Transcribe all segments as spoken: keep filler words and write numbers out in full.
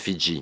Fidji.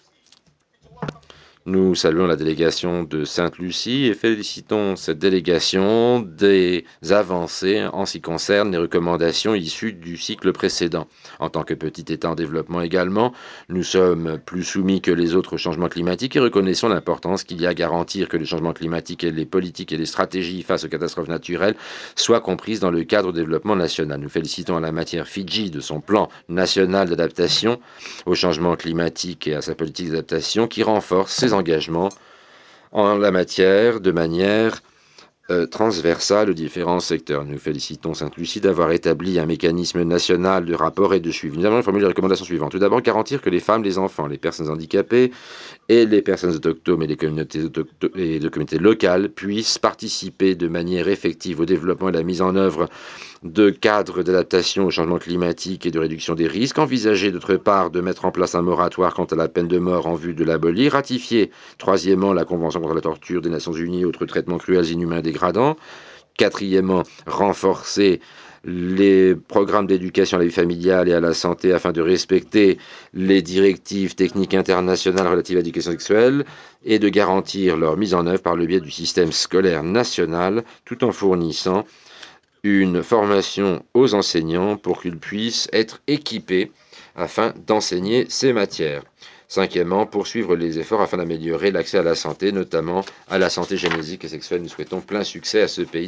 Nous saluons la délégation de Sainte-Lucie et félicitons cette délégation des avancées en ce qui concerne les recommandations issues du cycle précédent. En tant que petit État en développement également, nous sommes plus soumis que les autres aux changements climatiques et reconnaissons l'importance qu'il y a à garantir que les changements climatiques et les politiques et les stratégies face aux catastrophes naturelles soient comprises dans le cadre du développement national. Nous félicitons en la matière Fidji de son plan national d'adaptation au changement climatique et à sa politique d'adaptation qui renforce ses engagements en la matière de manière euh, transversale aux différents secteurs. Nous félicitons Sainte-Lucie d'avoir établi un mécanisme national de rapport et de suivi. Nous avons formulé les recommandations suivantes. Tout d'abord, garantir que les femmes, les enfants, les personnes handicapées et les personnes autochtones et les communautés, et les communautés locales puissent participer de manière effective au développement et à la mise en œuvre de cadres d'adaptation au changement climatique et de réduction des risques, envisager d'autre part de mettre en place un moratoire quant à la peine de mort en vue de l'abolir, ratifier troisièmement la Convention contre la torture des Nations Unies et autres traitements cruels, inhumains et dégradants, quatrièmement renforcer les programmes d'éducation à la vie familiale et à la santé afin de respecter les directives techniques internationales relatives à l'éducation sexuelle et de garantir leur mise en œuvre par le biais du système scolaire national tout en fournissant une formation aux enseignants pour qu'ils puissent être équipés afin d'enseigner ces matières. Cinquièmement, poursuivre les efforts afin d'améliorer l'accès à la santé, notamment à la santé génésique et sexuelle. Nous souhaitons plein succès à ce pays.